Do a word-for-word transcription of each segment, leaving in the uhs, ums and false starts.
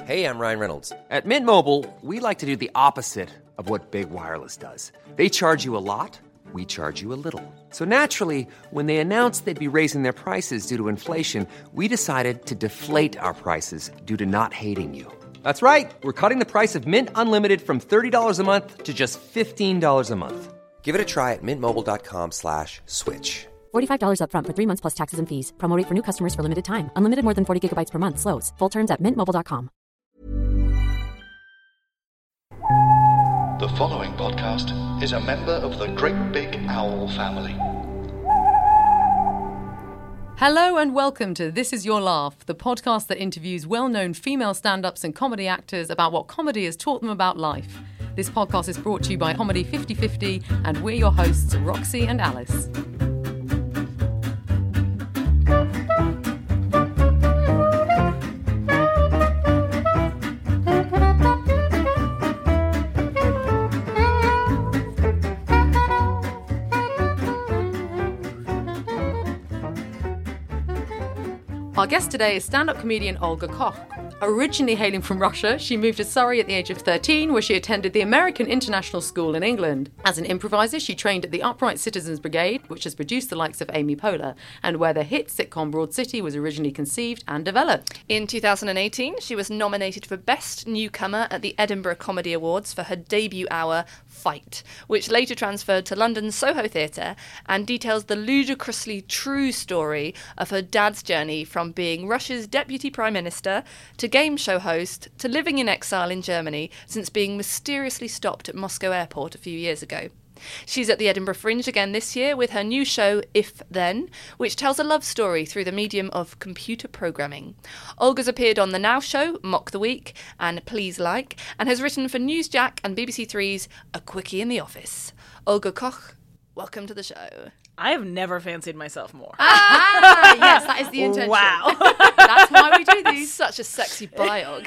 Hey, I'm Ryan Reynolds. At Mint Mobile, we like to do the opposite of what Big Wireless does. They charge you a lot, we charge you a little. So naturally, when they announced they'd be raising their prices due to inflation, we decided to deflate our prices due to not hating you. That's right. We're cutting the price of Mint Unlimited from thirty dollars a month to just fifteen dollars a month. Give it a try at mintmobile.com slash switch. forty-five dollars up front for three months plus taxes and fees. Promo rate for new customers for limited time. Unlimited more than forty gigabytes per month. Slows full terms at mint mobile dot com. The following podcast is a member of the Great Big Owl family. Hello and welcome to This Is Your Laugh, the podcast that interviews well-known female stand-ups and comedy actors about what comedy has taught them about life. This podcast is brought to you by Comedy fifty fifty, and we're your hosts, Roxy and Alice. Our guest today is stand-up comedian Olga Koch. Originally hailing from Russia, she moved to Surrey at the age of thirteen, where she attended the American International School in England. As an improviser, she trained at the Upright Citizens Brigade, which has produced the likes of Amy Poehler, and where the hit sitcom Broad City was originally conceived and developed. In two thousand eighteen, she was nominated for Best Newcomer at the Edinburgh Comedy Awards for her debut hour, Fight, which later transferred to London's Soho Theatre and details the ludicrously true story of her dad's journey from being Russia's deputy prime minister to game show host to living in exile in Germany since being mysteriously stopped at Moscow airport a few years ago. She's at the Edinburgh Fringe again this year with her new show, If Then, which tells a love story through the medium of computer programming. Olga's appeared on The Now Show, Mock the Week, and Please Like, and has written for Newsjack and B B C Three's A Quickie in the Office. Olga Koch, welcome to the show. I have never fancied myself more. Ah, yes, that is the intention. Wow. That's why we do these. Such a sexy biog.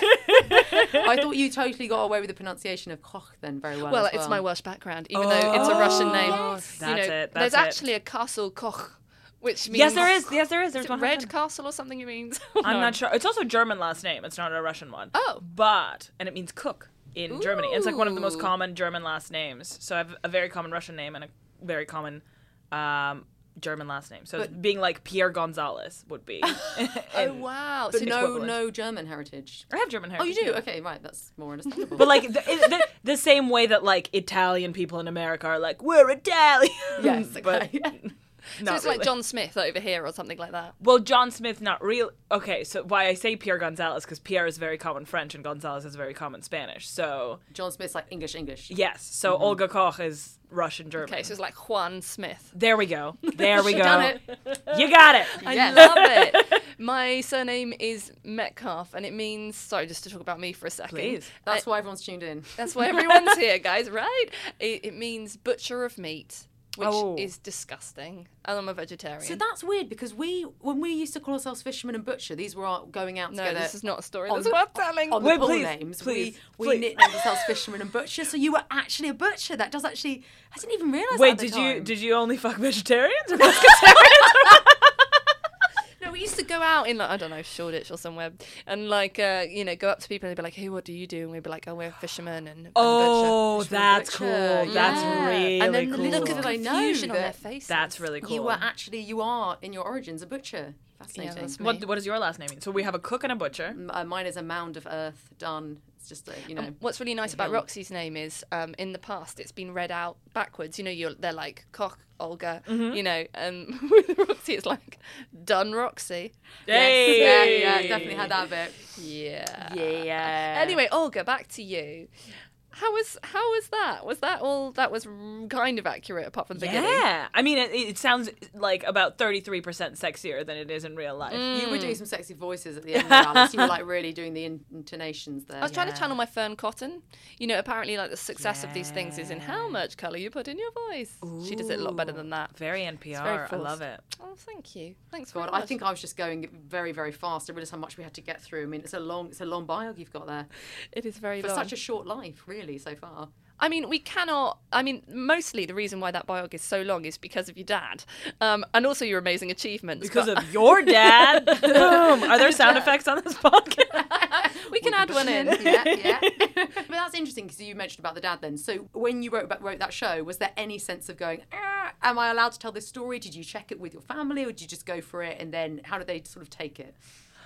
I thought you totally got away with the pronunciation of Koch then very well. Well, as well. it's my Welsh background, even though it's a Russian name. Yes. You know, That's it, that's there's it. actually a castle Koch, which means... Yes, there is. Yes, there is. There's Is it one. Red Castle or something it means? I'm No. not sure. It's also a German last name. It's not a Russian one. Oh. But, and it means cook in Germany. It's like one of the most Ooh. common German last names. So I have a very common Russian name and a very common um, German last name. So But- being like Pierre Gonzalez would be. Oh, wow. But So no, equivalent. no German heritage. I have German Oh, heritage. you do? yeah. Okay, right. That's more understandable. But like the, the, the same way that like Italian people in America are like, we're Italian. yes, But okay. So not it's really. like John Smith over here or something like that. Well, John Smith, not real. Okay, so why I say Pierre Gonzalez, because Pierre is very common French and Gonzalez is very common Spanish. So, John Smith's like English, English. yes. So Olga Koch is Russian German. Okay, so it's like Juan Smith. There we go. There we go. Done it. You got it. I Yes. love it. My surname is Metcalf, and it means, sorry, just to talk about me for a second. Please. That's Uh, why everyone's tuned in. That's why everyone's here, guys, right? It, it means butcher of meat, which Oh. is disgusting. And I'm a vegetarian. So that's weird because we, when we used to call ourselves fisherman and butcher, these were our going out no, together. this is not a story. on That's the- worth telling. On Wait, the pool please, names, please, we, we please. nicknamed ourselves fisherman and butcher. So you were actually a butcher. That does actually, I didn't even realise. Wait, that at did the you time. did you only fuck vegetarians or pescatarians? No, we used to go out in, like, I don't know, Shoreditch or somewhere, and, like, uh, you know, go up to people and they'd be like, hey, what do you do? And we'd be like, oh, we're fishermen and, and Oh, butcher. that's butcher, cool. That's yeah. really And then cool. the look Did of I know confusion on that- their faces. That's really cool. You were actually, you are in your origins a butcher. Fascinating. Yeah, that's me. What what does your last name mean? So we have a cook and a butcher. M- uh, mine is a mound of earth done. It's just a, you know. What's really nice about hill. Roxy's name is, um, in the past, it's been read out backwards. You know, you're they're like Koch, Olga, you know, and with Roxy, it's like done Roxy. Hey! Yes, yeah, yeah, definitely had that bit. Yeah. Yeah. Anyway, Olga, back to you. How was how was that? Was that all? That was r- kind of accurate, apart from the beginning. Yeah, I mean, it, it sounds like about thirty-three percent sexier than it is in real life. You were doing some sexy voices at the end there, Alice. You were like really doing the in- intonations there. I was trying to channel my Fern Cotton. You know, apparently, like the success of these things is in how much colour you put in your voice. She does it a lot better than that. Very N P R. very I forced. love it. Oh, thank you. Thanks, God, very I much. think I was just going very, very fast. I realised how much we had to get through. I mean, it's a long, it's a long biog you've got there it is very for long. such a short life, really, so far. I mean, we cannot. I mean, mostly the reason why that biog is so long is because of your dad, um, and also your amazing achievements. Because but- of your dad. Boom. Are there sound effects on this podcast? we can add one in. yeah, yeah. But that's interesting because you mentioned about the dad then. So when you wrote about, wrote that show, was there any sense of going, ah, am I allowed to tell this story? Did you check it with your family or did you just go for it? And then how did they sort of take it?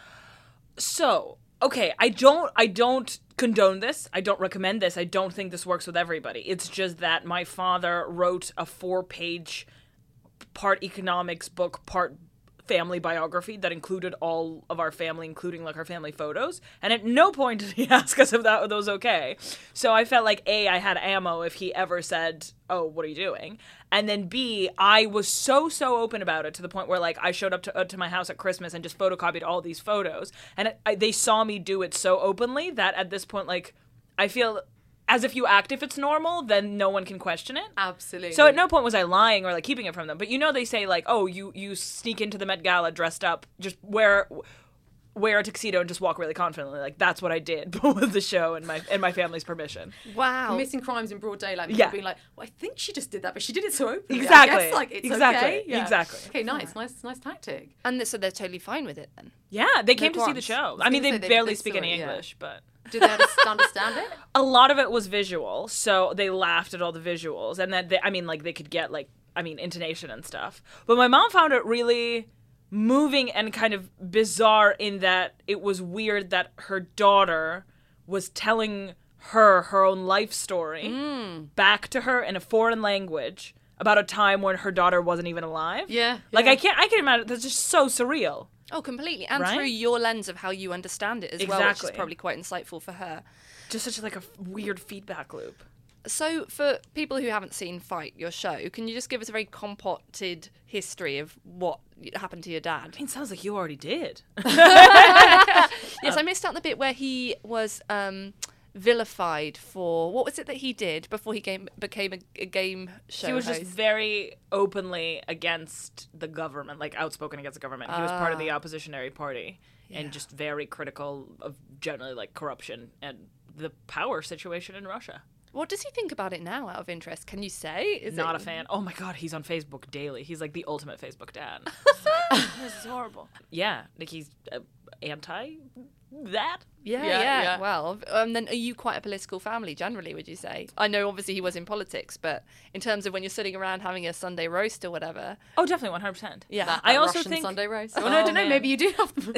So, okay, I don't I don't condone this. I don't recommend this. I don't think this works with everybody. It's just that my father wrote a four-page part economics book, part family biography that included all of our family, including like our family photos. And at no point did he ask us if that those okay. So I felt like A, I had ammo if he ever said, "Oh, what are you doing?" And then B, I was so, so open about it to the point where, like, I showed up to, uh, to my house at Christmas and just photocopied all these photos. And it, I, they saw me do it so openly that at this point, like, I feel as if you act if it's normal, then no one can question it. Absolutely. So at no point was I lying or, like, keeping it from them. But you know they say, like, oh, you, you sneak into the Met Gala dressed up, just wear... wear a tuxedo and just walk really confidently. Like, that's what I did with the show and my and my family's permission. Wow. Missing crimes in broad daylight. People Yeah. being like, well, I think she just did that, but she did it so openly. Exactly. I guess, like, it's Exactly. okay. Yeah. Exactly. Okay, nice. Nice nice tactic. And so they're totally fine with it then. Yeah, they came No to see the qualms. show. I I mean, was they gonna say, they- barely they speak saw any it, yeah. English, but... Did they underst- understand it? A lot of it was visual, so they laughed at all the visuals. And then, they, I mean, like, they could get, like, I mean, intonation and stuff. But my mom found it really moving and kind of bizarre in that it was weird that her daughter was telling her her own life story Mm. back to her in a foreign language about a time when her daughter wasn't even alive. Yeah, Like, yeah. I can't, I can imagine, that's just so surreal. Oh, completely. And Right? through your lens of how you understand it as well, which is Exactly. probably quite insightful for her. Just such, like, a f- weird feedback loop. So, for people who haven't seen Fight, your show, can you just give us a very compacted history of what happened to your dad? I mean, sounds like you already did. Yes, I missed out the bit where he was um, vilified for what was it that he did before he game, became a, a game show He was host? just very openly against the government, like outspoken against the government. He was part of the oppositionary party and just very critical of generally like corruption and the power situation in Russia. What does he think about it now, out of interest? Can you say? Is Not it... a fan. Oh my God, he's on Facebook daily. He's like the ultimate Facebook dad. This is horrible. Yeah, like he's uh, anti that. Yeah, Yeah, yeah, yeah. Well, um, then are you quite a political family generally, would you say? I know obviously he was in politics, but in terms of when you're sitting around having a Sunday roast or whatever. Oh, definitely one hundred percent. Yeah. That, I that also Russian think- Sunday roast. Oh, Oh, no, I don't know. man. Maybe you do have them.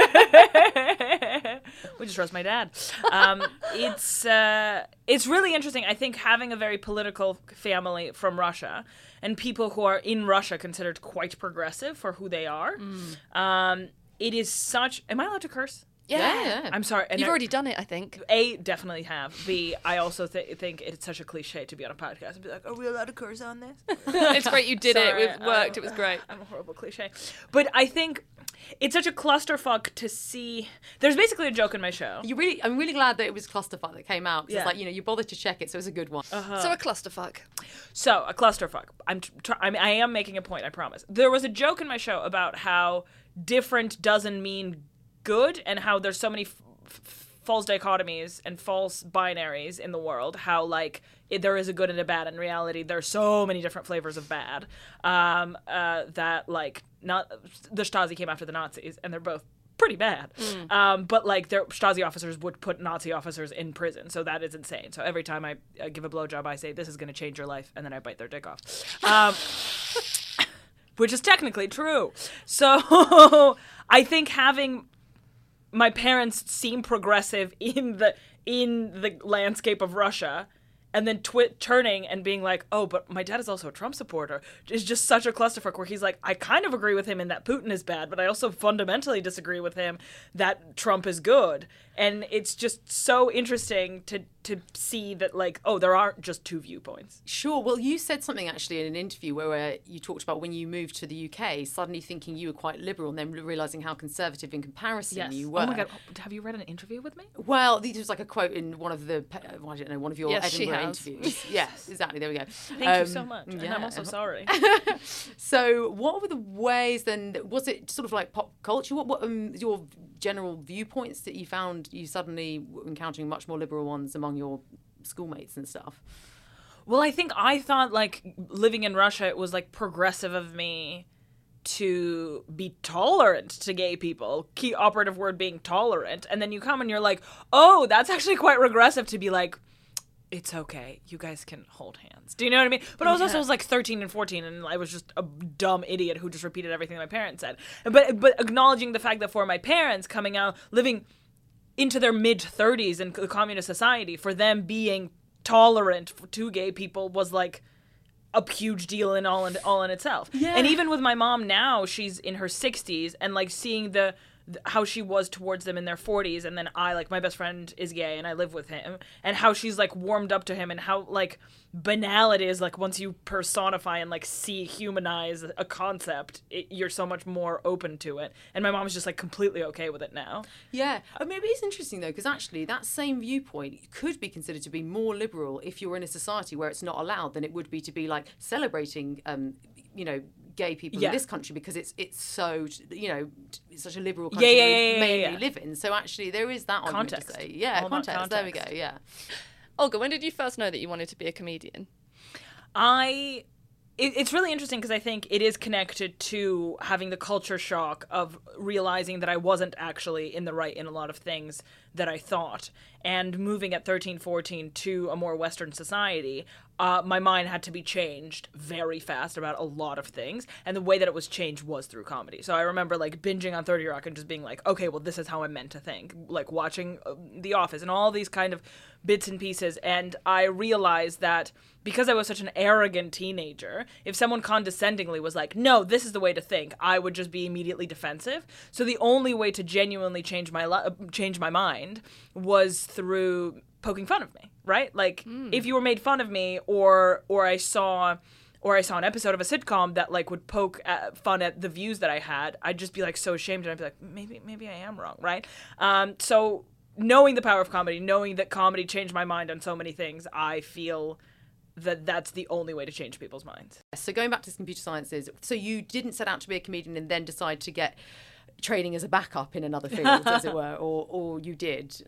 We just roast my dad. Um, it's uh, it's really interesting. I think having a very political family from Russia and people who are in Russia considered quite progressive for who they are. Um, it is such. Am I allowed to curse? Yeah. Yeah, yeah. I'm sorry. and You've I- already done it, I think. A, definitely have. B, I also th- think it's such a cliche to be on a podcast and be like, are we allowed to curse on this? It's great you did Sorry, it. It worked. I'm- It was great. I'm a horrible cliche. But I think it's such a clusterfuck to see. There's basically a joke in my show. You really, I'm really glad that it was Clusterfuck that came out. 'Cause Yeah. It's like, you know, you bothered to check it, so it was a good one. So a clusterfuck. So, a clusterfuck. I'm tr- tr- I mean, I am making a point, I promise. There was a joke in my show about how different doesn't mean good and how there's so many f- f- false dichotomies and false binaries in the world, how, like, it, there is a good and a bad. In reality, there's so many different flavors of bad um, uh, that, like, not the Stasi came after the Nazis, and they're both pretty bad. Um, but, like, their Stasi officers would put Nazi officers in prison, so that is insane. So every time I uh, give a blowjob, I say, this is going to change your life, and then I bite their dick off. Um, which is technically true. So I think having my parents seem progressive in the in the landscape of Russia, and then twi- turning and being like, oh, but my dad is also a Trump supporter, is just such a clusterfuck where he's like, I kind of agree with him in that Putin is bad, but I also fundamentally disagree with him that Trump is good. And it's just so interesting to to see that, like, oh, there aren't just two viewpoints. Sure. Well, you said something actually in an interview where, where you talked about when you moved to the U K, suddenly thinking you were quite liberal and then realising how conservative in comparison you were. Oh my God. Have you read an interview with me? Well, this was like a quote in one of the, uh, I don't know, one of your Yes, she Edinburgh has. interviews. Yes, exactly. There we go. Thank you so Um, much. And yeah. I'm also sorry. So, what were the ways then? Was it sort of like pop culture? What were um, your general viewpoints that you found you suddenly were encountering much more liberal ones among your schoolmates and stuff. Well, I think I thought, like, living in Russia, it was, like, progressive of me to be tolerant to gay people. Key operative word being tolerant. And then you come and you're like, oh, that's actually quite regressive to be like, it's okay. You guys can hold hands. Do you know what I mean? But I was also I was like thirteen and fourteen, and I was just a dumb idiot who just repeated everything my parents said. But but acknowledging the fact that for my parents coming out, living into their mid-thirties in the communist society, for them being tolerant to gay people was like a huge deal in all in all in itself. Yeah. And even with my mom now, she's in her sixties, and like seeing the how she was towards them in their forties, and then I, like, my best friend is gay and I live with him, and how she's like warmed up to him, and how like banal it is, like once you personify and like see humanize a concept, it, you're so much more open to it. And my mom's just like completely okay with it now. Yeah, uh, maybe it's interesting though, because actually that same viewpoint could be considered to be more liberal if you're in a society where it's not allowed than it would be to be like celebrating um you know gay people yeah. in this country, because it's it's so, you know, it's such a liberal country yeah, yeah, we yeah, mainly yeah, yeah. live in. So actually there is that argument context. to say. Yeah, All context. context. There we go, yeah. Olga, when did you first know that you wanted to be a comedian? I... It, it's really interesting because I think it is connected to having the culture shock of realizing that I wasn't actually in the right in a lot of things that I thought. And moving at thirteen, fourteen to a more Western society, uh, my mind had to be changed very fast about a lot of things. And the way that it was changed was through comedy. So I remember like binging on thirty Rock and just being like, okay, well, this is how I'm meant to think. Like watching uh, The Office and all these kind of bits and pieces. And I realized that because I was such an arrogant teenager, if someone condescendingly was like, no, this is the way to think, I would just be immediately defensive. So the only way to genuinely change my li- change my mind was through poking fun of me, right? Like, mm. if you were made fun of me, or or I saw... or I saw an episode of a sitcom that like would poke at, fun at the views that I had, I'd just be like so ashamed, and I'd be like, maybe maybe I am wrong, right? Um, so knowing the power of comedy, knowing that comedy changed my mind on so many things, I feel that that's the only way to change people's minds. So going back to computer sciences, so you didn't set out to be a comedian and then decide to get training as a backup in another field, as it were, or or you did?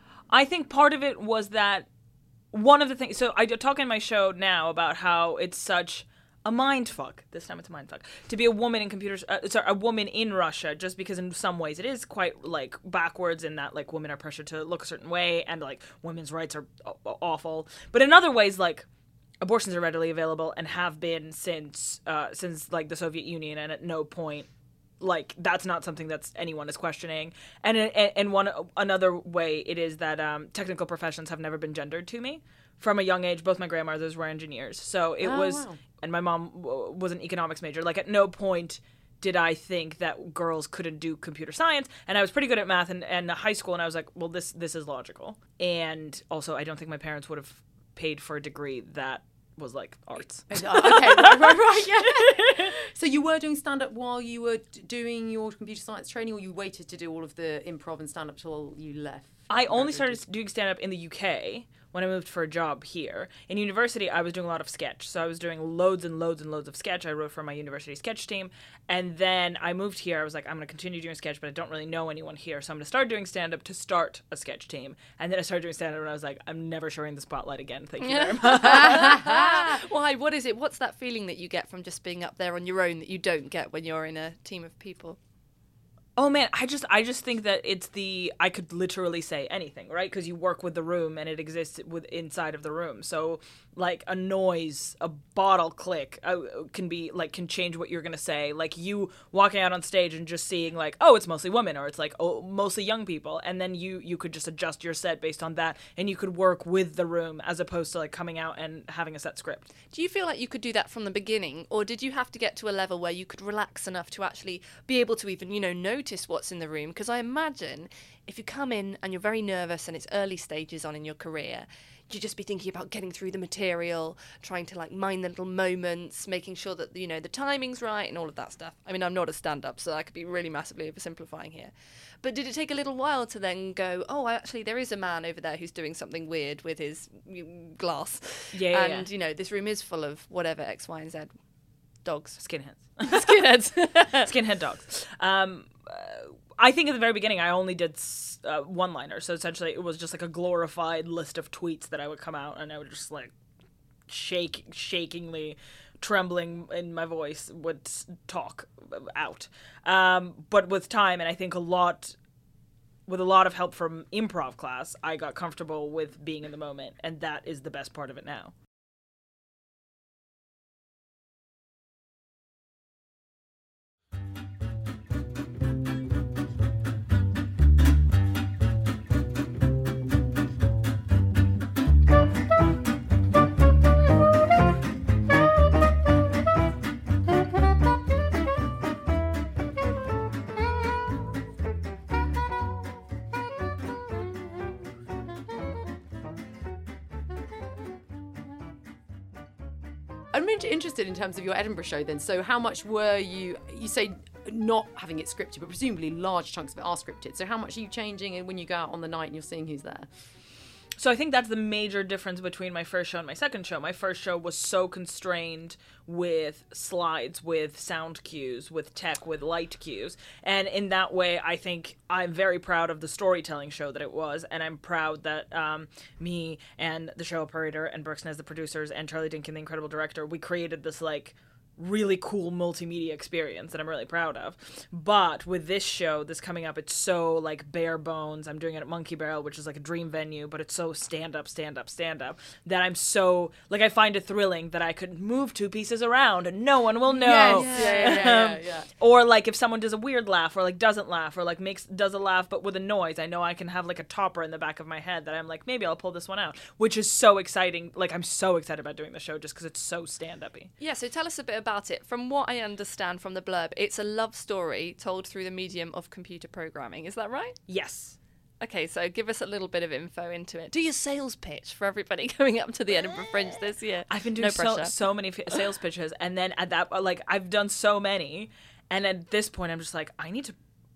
I think part of it was that one of the things, so I talk in my show now about how it's such a mind fuck, this time it's a mind fuck, to be a woman in computers, uh, sorry, a woman in Russia, just because in some ways it is quite, like, backwards in that, like, women are pressured to look a certain way, and, like, women's rights are awful. But in other ways, like, abortions are readily available and have been since, uh, since, like, the Soviet Union, and at no point, like, that's not something that's anyone is questioning. And and one another way it is that um, technical professions have never been gendered to me. From a young age, both my grandmothers were engineers. So it oh, was, wow. and my mom w- was an economics major. Like, at no point did I think that girls couldn't do computer science. And I was pretty good at math in, in high school, and I was like, well, this this is logical. And also, I don't think my parents would have paid for a degree that was like arts. Okay, right, right, right, yeah. So you were doing stand-up while you were d- doing your computer science training, or you waited to do all of the improv and stand-up till you left? I only started doing stand-up in the U K when I moved for a job here. In university, I was doing a lot of sketch. So I was doing loads and loads and loads of sketch. I wrote for my university sketch team. And then I moved here. I was like, I'm going to continue doing sketch, but I don't really know anyone here. So I'm going to start doing stand-up to start a sketch team. And then I started doing stand-up, and I was like, I'm never sharing the spotlight again. Thank you very much. Why? What is it? What's that feeling that you get from just being up there on your own that you don't get when you're in a team of people? Oh man, I just I just think that it's the I could literally say anything, right? Because you work with the room and it exists with inside of the room. So like a noise, a bottle click uh, can be like can change what you're gonna say. Like you walking out on stage and just seeing like, oh, it's mostly women, or it's like, oh, mostly young people, and then you you could just adjust your set based on that, and you could work with the room as opposed to like coming out and having a set script. Do you feel like you could do that from the beginning, or did you have to get to a level where you could relax enough to actually be able to even, you know, notice what's in the room? Because I imagine if you come in and you're very nervous and it's early stages on in your career, you'd just be thinking about getting through the material, trying to like mind the little moments, making sure that, you know, the timing's right and all of that stuff. I mean, I'm not a stand-up, so I could be really massively oversimplifying here. But did it take a little while to then go, oh, actually there is a man over there who's doing something weird with his glass. Yeah, yeah, And, yeah. you know, this room is full of whatever, X, Y, and Z. Dogs. Skinheads. Skinheads. Skinhead dogs. Um, uh, I think at the very beginning I only did uh, one-liners, so essentially it was just like a glorified list of tweets that I would come out and I would just like shake, shakingly, trembling in my voice would talk out. Um, but with time, and I think a lot, with a lot of help from improv class, I got comfortable with being in the moment, and that is the best part of it now. I'm interested in terms of your Edinburgh show then. So how much were you, you say not having it scripted, but presumably large chunks of it are scripted. So how much are you changing when you go out on the night and you're seeing who's there? So I think that's the major difference between my first show and my second show. My first show was so constrained with slides, with sound cues, with tech, with light cues. And in that way, I think I'm very proud of the storytelling show that it was. And I'm proud that um, me and the show operator and Brooks Nez, the producers, and Charlie Dinkin, the incredible director, we created this, like, really cool multimedia experience that I'm really proud of. But with this show, this coming up, it's so like bare bones. I'm doing it at Monkey Barrel, which is like a dream venue, but it's so stand up, stand up, stand up that I'm so like I find it thrilling that I could move two pieces around and no one will know. Yes. Yeah, yeah, yeah, yeah, yeah. Or like if someone does a weird laugh or like doesn't laugh or like makes does a laugh but with a noise, I know I can have like a topper in the back of my head that I'm like, maybe I'll pull this one out, which is so exciting. Like I'm so excited about doing the show just because it's so stand-up-y. Yeah, so tell us a bit about about it. From what I understand from the blurb, it's a love story told through the medium of computer programming. Is that right? Yes. Okay, so give us a little bit of info into it. Do your sales pitch for everybody going up to the Edinburgh Fringe this year. I've been doing no so, pressure. so many f- sales pitches, and then at that, like, I've done so many, and at this point, I'm just like, I need to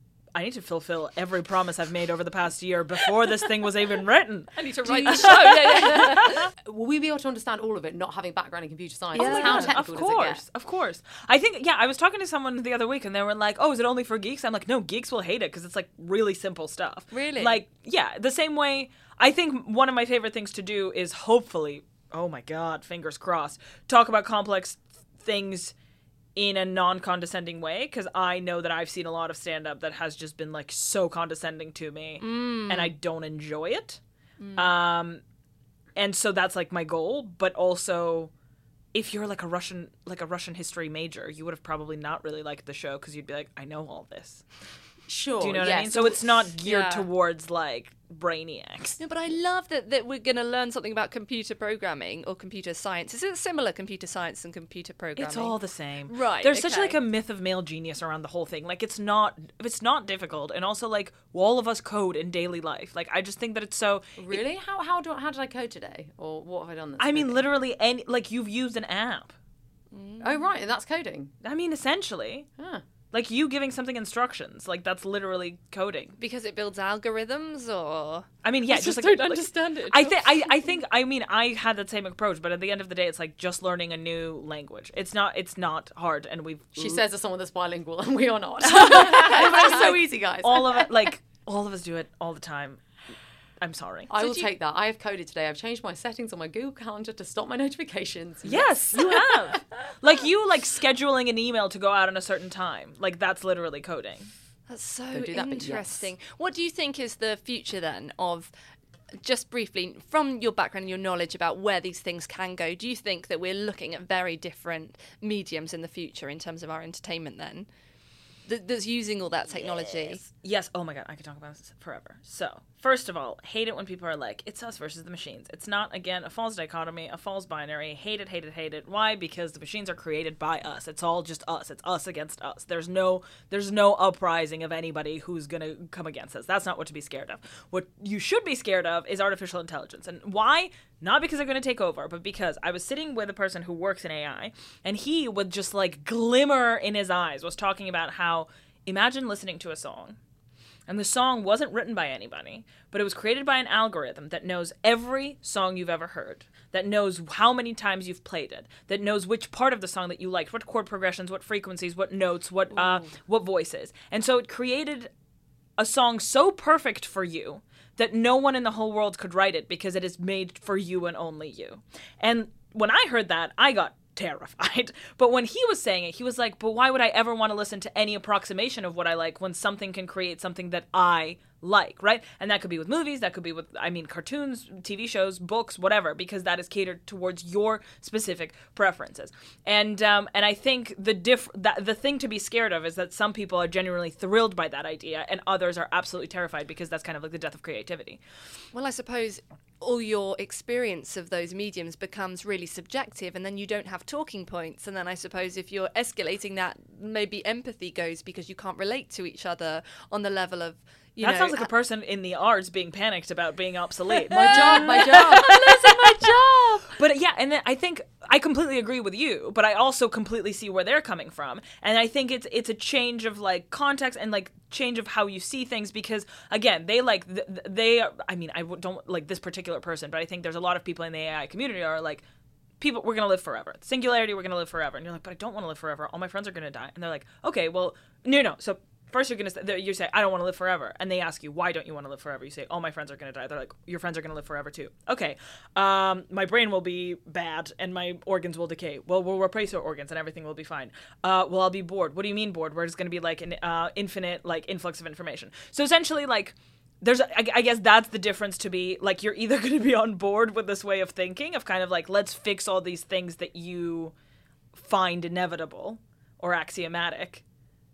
I need to fulfill every promise I've made over the past year before this thing was even written. I need to write the show. Yeah, yeah. Will we be able to understand all of it, not having background in computer science? Yeah, How technical of does it course, get? of course. I think, yeah, I was talking to someone the other week and they were like, oh, is it only for geeks? I'm like, no, geeks will hate it because it's like really simple stuff. Really? Like, yeah, the same way, I think one of my favorite things to do is hopefully, oh my God, fingers crossed, talk about complex things in a non-condescending way, because I know that I've seen a lot of stand-up that has just been like so condescending to me mm. and I don't enjoy it. Mm. Um, and so that's like my goal, but also if you're like a Russian like a Russian history major, you would have probably not really liked the show because you'd be like, I know all this. Sure. Do you know what yes. I mean? So it's not geared Yeah. towards like brainiacs. No, but I love that, that we're going to learn something about computer programming or computer science. Is it similar, computer science and computer programming? It's all the same. Right, There's such okay. like a myth of male genius around the whole thing. Like it's not it's not difficult, and also like all of us code in daily life. Like I just think that it's so Really? How how do how did I code today? Or what have I done? That's I mean coding? literally any like you've used an app. Oh right, and that's coding. I mean essentially. Huh. Like you giving something instructions, like that's literally coding. Because it builds algorithms, or I mean, yeah, I just, just like don't like- understand it. I think I, I think I mean I had that same approach, but at the end of the day, it's like just learning a new language. It's not it's not hard, and we've She says as someone that's bilingual, and we are not. It's so easy, guys. all of it like all of us do it all the time. I'm sorry. I So will do you- take that. I have coded today. I've changed my settings on my Google Calendar to stop my notifications. Yes, you have. Like you like scheduling an email to go out at a certain time. Like that's literally coding. That's so Don't do that bit, yes. interesting. What do you think is the future then of, just briefly, from your background and your knowledge about where these things can go, do you think that we're looking at very different mediums in the future in terms of our entertainment then? Th- that's using all that technology. Yes. Oh my God, I could talk about this forever. So, first of all, hate it when people are like, it's us versus the machines. It's not, again, a false dichotomy, a false binary. Hate it, hate it, hate it. Why? Because the machines are created by us. It's all just us. It's us against us. There's no there's no uprising of anybody who's going to come against us. That's not what to be scared of. What you should be scared of is artificial intelligence. And why? Not because they're going to take over, but because I was sitting with a person who works in A I, and he would just like glimmer in his eyes, was talking about how, imagine listening to a song, and the song wasn't written by anybody, but it was created by an algorithm that knows every song you've ever heard, that knows how many times you've played it, that knows which part of the song that you liked, what chord progressions, what frequencies, what notes, what uh, what voices. And so it created a song so perfect for you that no one in the whole world could write it because it is made for you and only you. And when I heard that, I got terrified. But when he was saying it, he was like, but why would I ever want to listen to any approximation of what I like when something can create something that I like, right? And that could be with movies, that could be with, I mean, cartoons, T V shows, books, whatever, because that is catered towards your specific preferences. And um, and I think the diff that the thing to be scared of is that some people are genuinely thrilled by that idea, and others are absolutely terrified because that's kind of like the death of creativity. Well, I suppose all your experience of those mediums becomes really subjective, and then you don't have talking points. And then I suppose if you're escalating that, maybe empathy goes because you can't relate to each other on the level of, you that know, sounds like a person in the arts being panicked about being obsolete. My job, my job. I'm losing my job. But yeah, and then I think I completely agree with you, but I also completely see where they're coming from. And I think it's it's a change of like context and like change of how you see things, because again, they like th- they are, I mean, I don't like this particular person, but I think there's a lot of people in the A I community are like, people, we're going to live forever. Singularity, we're going to live forever. And you're like, but I don't want to live forever. All my friends are going to die. And they're like, okay, well, no, no. So first you're going to you say, I don't want to live forever. And they ask you, why don't you want to live forever? You say, all my friends are going to die. They're like, your friends are going to live forever too. Okay. Um, my brain will be bad and my organs will decay. Well, we'll replace your organs and everything will be fine. Uh, well, I'll be bored. What do you mean bored? We're just going to be like an uh, infinite like influx of information. So essentially like, There's, I, I guess that's the difference to be, like, you're either going to be on board with this way of thinking of kind of like, let's fix all these things that you find inevitable or axiomatic.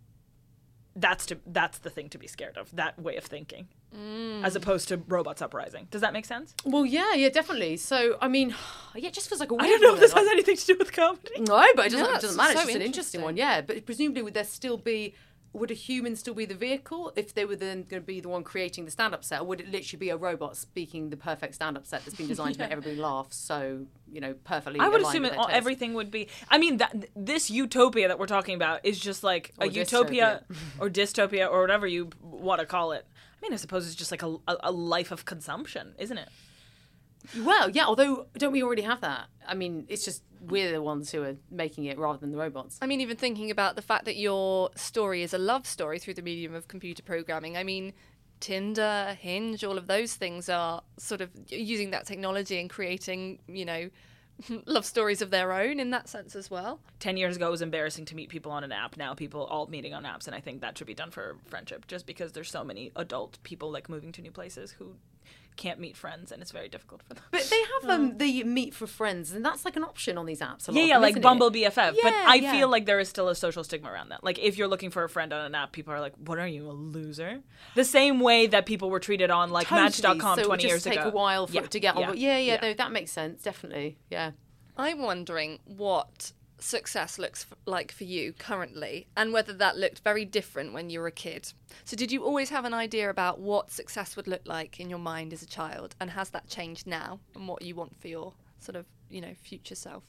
That's to that's the thing to be scared of, that way of thinking, mm. as opposed to robots uprising. Does that make sense? Well, yeah, yeah, definitely. So, I mean, yeah, it just feels like a weird I don't know one, if this like, has anything to do with comedy. No, but it doesn't, No, it doesn't matter. so It's just an interesting interesting. one, yeah. But presumably would there still be... Would a human still be the vehicle if they were then going to be the one creating the stand-up set? Or would it literally be a robot speaking the perfect stand-up set that's been designed to make everybody laugh so, you know, perfectly I would aligned assume with it, their taste? everything would be... I mean, that this utopia that we're talking about is just like Or a utopia or dystopia or whatever you want to call it. I mean, I suppose it's just like a, a, a life of consumption, isn't it? Well, yeah, although don't we already have that? I mean, it's just we're the ones who are making it rather than the robots. I mean, even thinking about the fact that your story is a love story through the medium of computer programming. I mean, Tinder, Hinge, all of those things are sort of using that technology and creating, you know, love stories of their own in that sense as well. Ten years ago, it was embarrassing to meet people on an app. Now people all meeting on apps, and I think that should be done for friendship, just because there's so many adult people like moving to new places who can't meet friends, and it's very difficult for them. But they have um, the meet for friends, and that's like an option on these apps. A lot Yeah, of yeah, them, like isn't Bumble it? B F F. Yeah, but I yeah. feel like there is still a social stigma around that. Like, if you're looking for a friend on an app, people are like, what are you, a loser? The same way that people were treated on, like, Totally. Match dot com so twenty it would years just take ago. a while for Yeah, it to get on. yeah, But yeah, yeah, yeah. no, that makes sense, definitely. Yeah. I'm wondering what success looks f- like for you currently, and whether that looked very different when you were a kid. So did you always have an idea about what success would look like in your mind as a child, and has that changed now, and what you want for your sort of, you know, future self?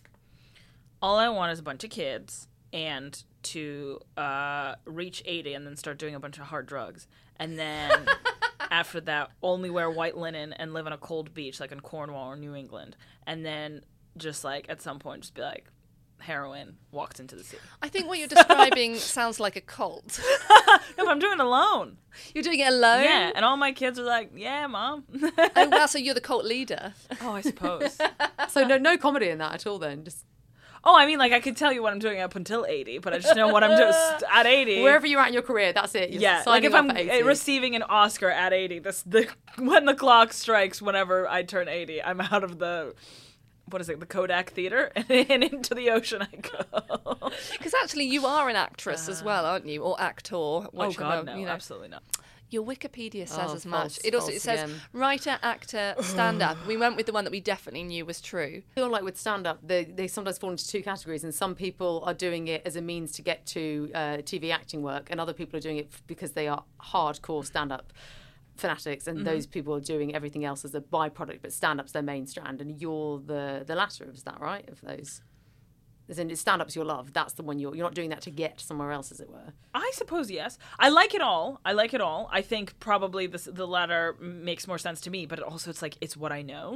All I want is a bunch of kids and to uh, reach eighty and then start doing a bunch of hard drugs. And then after that, only wear white linen and live on a cold beach like in Cornwall or New England. And then just like at some point just be like, heroin walks into the sea. I think what you're describing sounds like a cult. No, but I'm doing it alone. You're doing it alone? Yeah, and all my kids are like, yeah, Mom. Oh, wow, so you're the cult leader. Oh, I suppose. So no, no comedy in that at all. Then just Oh, I mean, like, I could tell you what I'm doing up until eighty, but I just know what I'm doing at eighty. wherever you're at in your career, that's it. You're Yeah, like signing if off I'm at eighty. receiving an Oscar at eighty, this the when the clock strikes, whenever I turn eighty, I'm out of the what is it, the Kodak Theater, and, and into the ocean I go. Because actually you are an actress as well, aren't you? Or actor. Oh whichever, God, no, you know. absolutely not. Your Wikipedia says Oh, as false, much. It also false it says again. writer, actor, stand-up. We went with the one that we definitely knew was true. I feel like with stand-up, they, they sometimes fall into two categories, and some people are doing it as a means to get to uh, T V acting work, and other people are doing it f- because they are hardcore stand-up fanatics, and Mm-hmm. those people are doing everything else as a byproduct, but stand-up's their main strand, and you're the the latter. Is that right? Of those, as in stand-up's your love. That's the one you're you're not doing that to get somewhere else, as it were. I suppose yes. I like it all. I like it all. I think probably this, the latter makes more sense to me, but it also it's like it's what I know.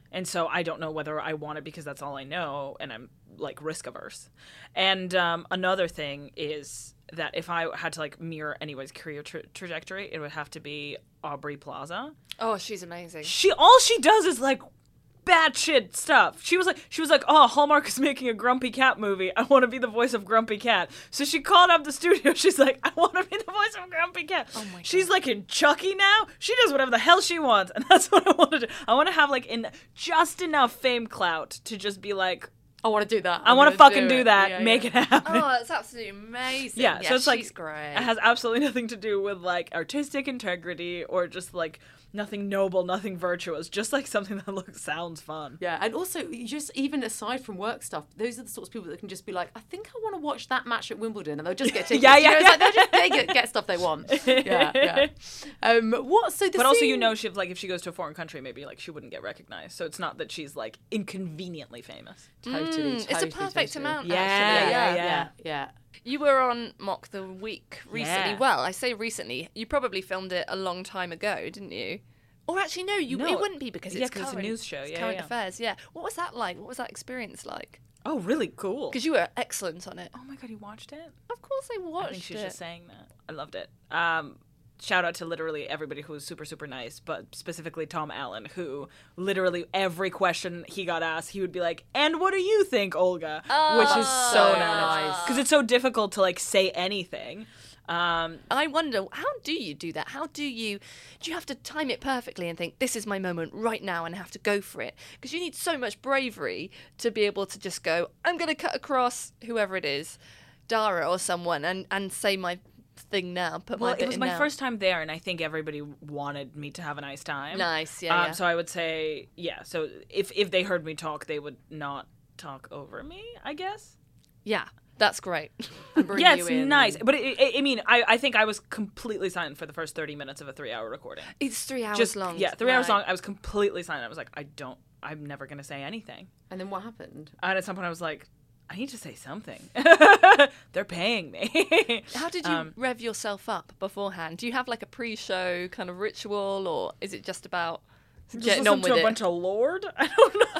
And so I don't know whether I want it because that's all I know, and I'm like risk averse. And um, another thing is that if I had to like mirror anyone's career tra- trajectory, it would have to be Aubrey Plaza. Oh, she's amazing. She all she does is like batshit stuff. She was like, she was like, oh, Hallmark is making a Grumpy Cat movie. I want to be the voice of Grumpy Cat. So she called up the studio. She's like, I want to be the voice of Grumpy Cat. Oh my God. She's like in Chucky now. She does whatever the hell she wants, and that's what I want to do. I want to have like in just enough fame clout to just be like, I want to do that. I want to fucking do, it. that. Yeah, make yeah. it happen. Oh, that's absolutely amazing. Yeah, yeah, so it's like she's great. it has absolutely nothing to do with like artistic integrity or just like nothing noble, nothing virtuous, just like something that looks sounds fun. Yeah, and also you just even aside from work stuff, those are the sorts of people that can just be like, I think I want to watch that match at Wimbledon, and they'll just get tickets. Yeah, You know, yeah, it's yeah. like they'll just they get, get stuff they want. Yeah, yeah. Um, what? So the But also, scene- you know, she like if she goes to a foreign country, maybe like she wouldn't get recognized. So it's not that she's like inconveniently famous. totally, Mm, it's a totally, perfect totally. amount, Yeah, actually. yeah, yeah, yeah. yeah, yeah. You were on Mock the Week recently. Yeah. Well, I say recently. You probably filmed it a long time ago, didn't you? Or actually, no, you No. it wouldn't be because it's Yeah, 'cause it's a current, news show. it's Yeah, current yeah. affairs. Yeah. What was that like? What was that experience like? Oh, really cool. Because you were excellent on it. Oh my god, you watched it? Of course, I watched I think she's it. just saying that. I loved it. Um, shout out to literally everybody who was super, super nice, but specifically Tom Allen, who literally every question he got asked, he would be like, and what do you think, Olga? Which is so so nice. nice. Because it's so difficult to like say anything. Um, I wonder, how do you do that? How do you, do you have to time it perfectly and think, this is my moment right now and have to go for it? Because you need so much bravery to be able to just go, I'm going to cut across whoever it is, Dara or someone, and, and say my thing now, put well, my bit it was in my now. first time there, and I think everybody wanted me to have a nice time. Nice, yeah, Um, yeah. So I would say, yeah, so if, if they heard me talk, they would not talk over me, I guess. Yeah, that's great. And bring Yeah, you it's in. nice. But it, it, I mean, I, I think I was completely silent for the first thirty minutes of a three-hour recording. It's three hours Just long. Yeah, three hours Right. long. I was completely silent. I was like, I don't, I'm never going to say anything. And then what happened? And at some point I was like, I need to say something. They're paying me. How did you Um, rev yourself up beforehand? Do you have like a pre-show kind of ritual, or is it just about Just getting listen on with to a it? bunch of Lord? I don't know.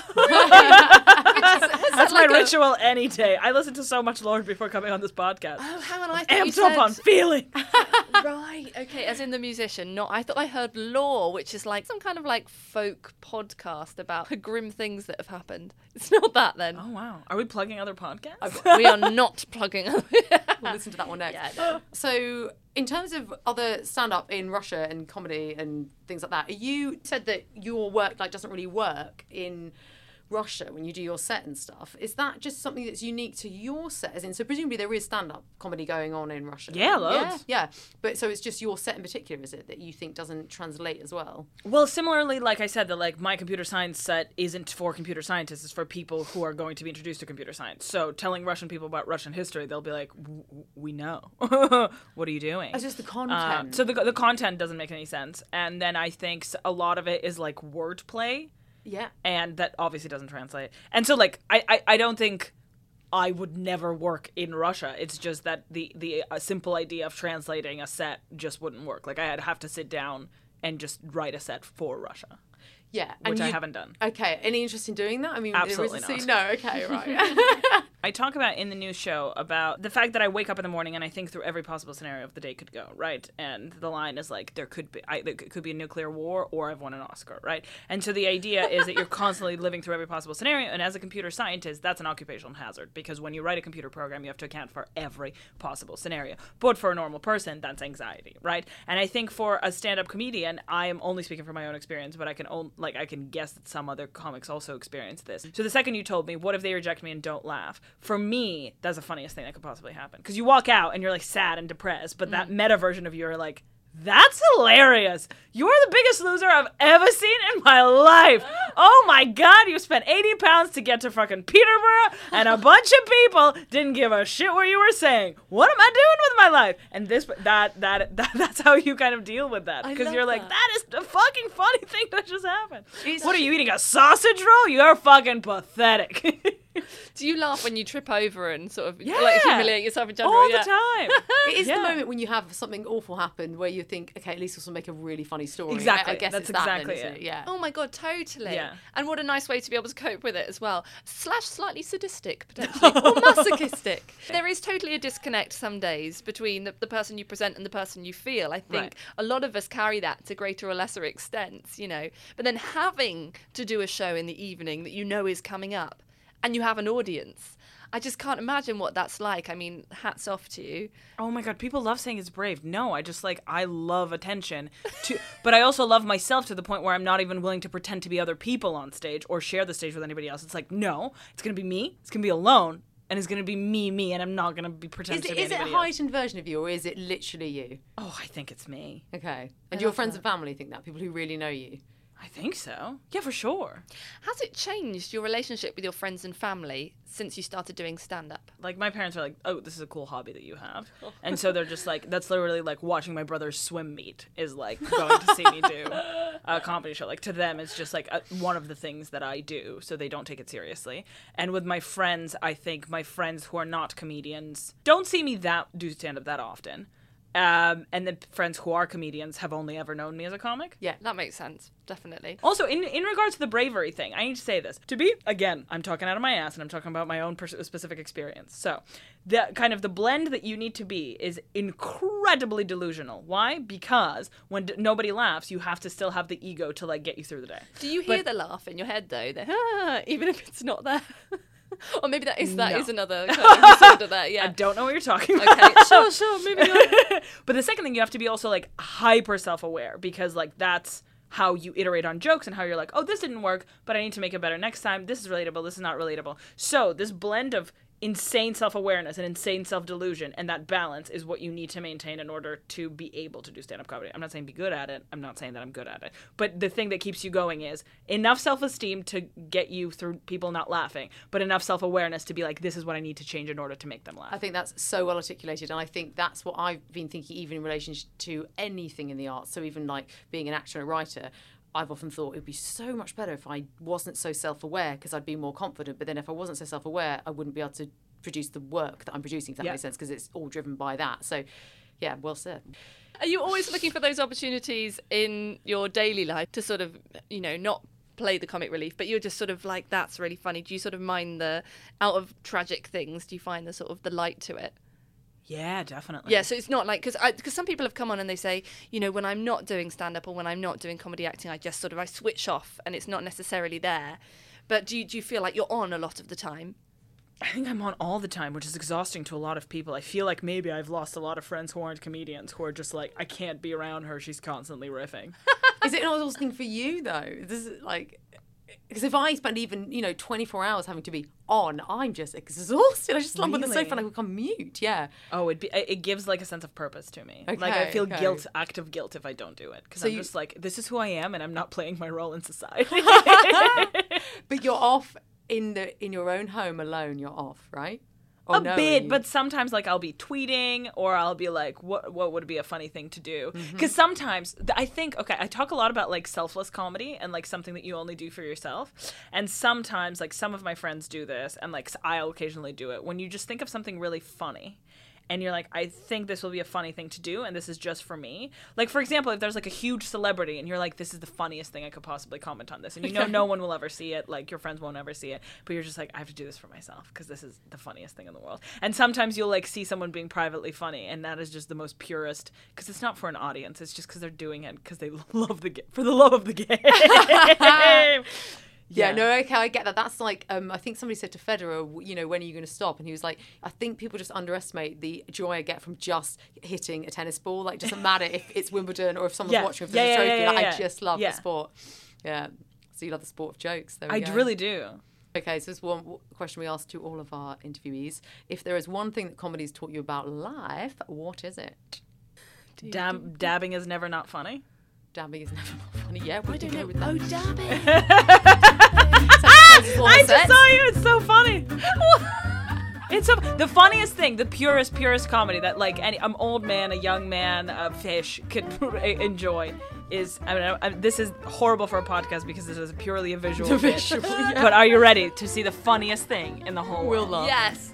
Was That's it like my a- ritual any day. I listen to so much Lord before coming on this podcast. Oh, hang on, I thought you Amped up said... on feeling. Right, okay, as in the musician. No, I thought I heard Lore, which is like some kind of like folk podcast about grim things that have happened. It's not that then. Oh, wow. Are we plugging other podcasts? We are not plugging. We'll listen to that one next. Yeah, no. So, in terms of other stand-up in Russia and comedy and things like that, you said that your work like doesn't really work in Russia when you do your set and stuff. Is that just something that's unique to your set? As in, so presumably there is stand-up comedy going on in Russia. Yeah, loads. Yeah, yeah. But so it's just your set in particular, is it, that you think doesn't translate as well? Well, similarly, like I said, that like my computer science set isn't for computer scientists; it's for people who are going to be introduced to computer science. So, telling Russian people about Russian history, they'll be like, "W- "We know. What are you doing?" It's just the Um, content. so the the content doesn't make any sense, and then I think s- a lot of it is like wordplay, yeah. and that obviously doesn't translate. And so, like, I I, I don't think I would never work in Russia. It's just that the the uh, simple idea of translating a set just wouldn't work. Like, I'd have to sit down and just write a set for Russia. Yeah. Which I you- haven't done. Okay. Any interest in doing that? I mean, Absolutely there is a not. scene- No. Okay. Right. I talk about in the news show about the fact that I wake up in the morning and I think through every possible scenario of the day could go, right? And the line is like, there could be I, there could be a nuclear war or I've won an Oscar, right? And so the idea is that you're constantly living through every possible scenario, and as a computer scientist, that's an occupational hazard, because when you write a computer program, you have to account for every possible scenario. But for a normal person, that's anxiety, right? And I think for a stand-up comedian, I am only speaking from my own experience, but I can own, like I can guess that some other comics also experience this. So the second you told me, what if they reject me and don't laugh? For me, that's the funniest thing that could possibly happen. Because you walk out and you're like sad and depressed, but that meta version of you are like, that's hilarious. You're the biggest loser I've ever seen in my life. Oh my God, you spent eighty pounds to get to fucking Peterborough, and a bunch of people didn't give a shit what you were saying. What am I doing with my life? And this, that, that, that that's how you kind of deal with that. I Because love you're like, that. that is the fucking funny thing that just happened. What are you eating, a sausage roll? You're fucking pathetic. Do you laugh when you trip over and sort of Yeah. like humiliate yourself in general? All yeah. the time. It is Yeah. the moment when you have something awful happen where you think, okay, at least this will make a really funny story. Exactly. I, I guess That's it's that exactly then, isn't it. it? Yeah. Oh my god, totally. Yeah. And what a nice way to be able to cope with it as well. Slash slightly sadistic, potentially. Or masochistic. There is totally a disconnect some days between the, the person you present and the person you feel. I think Right. a lot of us carry that to greater or lesser extents, you know. But then having to do a show in the evening that you know is coming up and you have an audience, I just can't imagine what that's like. I mean, hats off to you. Oh my god, people love saying it's brave. No, I just like I love attention. To but I also love myself to the point where I'm not even willing to pretend to be other people on stage or share the stage with anybody else. It's like, no, it's gonna be me, it's gonna be alone, and it's gonna be me, me, and I'm not gonna be pretending Is it, to be is it a anybody else. heightened version of you, or is it literally you? Oh, I think it's me. Okay. And your friends and family think that? People who really know you? I think so. Yeah, for sure. Has it changed your relationship with your friends and family since you started doing stand-up? Like, my parents are like, oh, this is a cool hobby that you have. And so they're just like, that's literally like watching my brother's swim meet is like going to see me do a comedy show. Like, to them, it's just like a, one of the things that I do, so they don't take it seriously. And with my friends, I think my friends who are not comedians don't see me that do stand-up that often. Um, and then friends who are comedians have only ever known me as a comic. Yeah, that makes sense. Definitely. Also, in in regards to the bravery thing, I need to say this. To be, again, I'm talking out of my ass and I'm talking about my own pers- specific experience. So, the kind of the blend that you need to be is incredibly delusional. Why? Because when d- nobody laughs, you have to still have the ego to, like, get you through the day. Do you hear But- the laugh in your head, though? The, ah, even if it's not there? Or maybe that is that No. is another kind of disorder there, yeah. I don't know what you're talking about. Okay, sure, sure, moving on. But the second thing, you have to be also, like, hyper self-aware, because, like, that's how you iterate on jokes and how you're like, oh, this didn't work, but I need to make it better next time. This is relatable. This is not relatable. So this blend of insane self-awareness and insane self-delusion and that balance is what you need to maintain in order to be able to do stand-up comedy. I'm not saying be good at it. I'm not saying that I'm good at it. But the thing that keeps you going is enough self-esteem to get you through people not laughing, but enough self-awareness to be like, this is what I need to change in order to make them laugh. I think that's so well articulated, and I think that's what I've been thinking even in relation to anything in the arts. So even like being an actor and a writer, I've often thought it would be so much better if I wasn't so self-aware, because I'd be more confident. But then if I wasn't so self-aware, I wouldn't be able to produce the work that I'm producing, if that Yeah. makes sense, because it's all driven by that. So, yeah, well said. Are you always looking for those opportunities in your daily life to sort of, you know, not play the comic relief, but you're just sort of like, that's really funny? Do you sort of mind the out of tragic things? Do you find the sort of the light to it? Yeah, definitely. Yeah, so it's not like, because because some people have come on and they say, you know, when I'm not doing stand-up or when I'm not doing comedy acting, I just sort of, I switch off and it's not necessarily there. But do you, do you feel like you're on a lot of the time? I think I'm on all the time, which is exhausting to a lot of people. I feel like maybe I've lost a lot of friends who aren't comedians, who are just like, I can't be around her. She's constantly riffing. Is it not exhausting for you though? This is like, because if I spend even, you know, twenty-four hours having to be on, I'm just exhausted. I just slump on the Really? sofa and I become mute. Yeah. Oh, it be, it gives like a sense of purpose to me. Like I Okay, feel okay. guilt, active guilt if I don't do it, because So I'm you- just like, this is who I am, and I'm not playing my role in society. But you're off in the in your own home alone. You're off, right? Or a no, are bit, you- but sometimes like I'll be tweeting or I'll be like, what what would be a funny thing to do? Mm-hmm. Because sometimes th- I think, okay, I talk a lot about like selfless comedy and like something that you only do for yourself. And sometimes like some of my friends do this, and like I'll occasionally do it, when you just think of something really funny. And you're like, I think this will be a funny thing to do, and this is just for me. Like, for example, if there's like a huge celebrity, and you're like, this is the funniest thing I could possibly comment on this, and you know no one will ever see it, like your friends won't ever see it, but you're just like, I have to do this for myself because this is the funniest thing in the world. And sometimes you'll like see someone being privately funny, and that is just the most purest, because it's not for an audience, it's just because they're doing it because they love the game, for the love of the game. Yeah, no, okay, I get that. That's like, um, I think somebody said to Federer, w- you know, when are you going to stop? And he was like, I think people just underestimate the joy I get from just hitting a tennis ball. Like, it doesn't matter if it's Wimbledon or if someone's Yeah. watching, if Yeah, there's a yeah, trophy. yeah, like, yeah, I just love yeah. the sport. Yeah. So you love the sport of jokes. There we I go. really do. Okay, so this is one w- question we asked to all of our interviewees. If there is one thing that comedy's taught you about life, what is it? Dab- dabbing is never not funny. Dabbing is never more funny. Yeah, we can go with that. Oh, dabbing. I just saw you. It's so funny. It's so, the funniest thing, the purest, purest comedy that like any an old man, a young man, a fish could enjoy is, I mean, I, I, this is horrible for a podcast because this is purely a visual The bit. visual, yeah. But are you ready to see the funniest thing in the whole We'll world? laugh. Yes.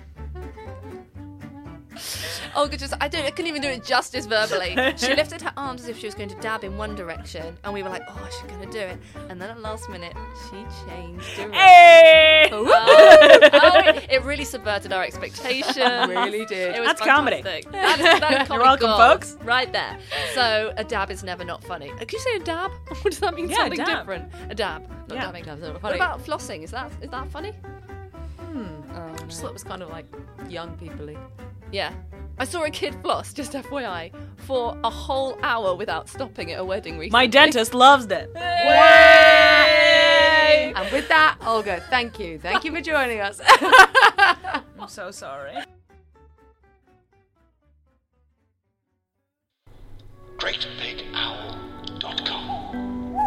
Olga just, I don't, I couldn't even do it justice verbally. She lifted her arms as if she was going to dab in one direction, and we were like, oh, she's going to do it. And then at last minute, she changed direction. Hey! Oh, oh, it, it really subverted our expectations. Really did. It was That's comedy. fantastic. That is, that is You're comedy welcome, gold, folks. Right there. So a dab is never not funny. Can you say a dab? Or does that mean Yeah, something dab. different? A dab. Not Yeah. dabbing. That's not What funny. about flossing? Is that is that funny? I just thought it was kind of like young people-y. Yeah. I saw a kid floss, just F Y I, for a whole hour without stopping at a wedding recently. My dentist loves it. Way! And with that, Olga, thank you. Thank you for joining us. I'm so sorry. great big owl dot com.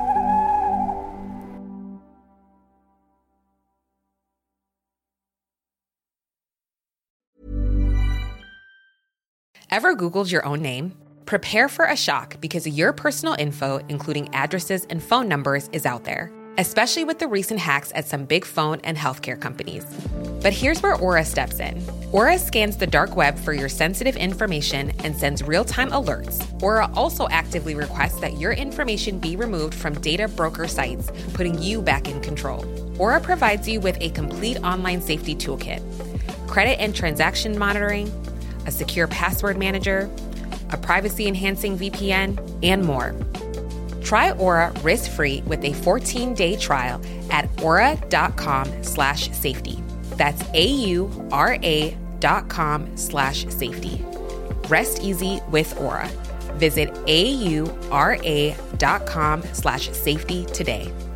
Ever Googled your own name? Prepare for a shock because your personal info, including addresses and phone numbers, is out there, especially with the recent hacks at some big phone and healthcare companies. But here's where Aura steps in. Aura scans the dark web for your sensitive information and sends real-time alerts. Aura also actively requests that your information be removed from data broker sites, putting you back in control. Aura provides you with a complete online safety toolkit, credit and transaction monitoring, a secure password manager, a privacy-enhancing V P N, and more. Try Aura risk-free with a fourteen-day trial at aura.com slash safety. That's A-U-R-A dot com slash safety. Rest easy with Aura. Visit A-U-R-A dot com slash safety today.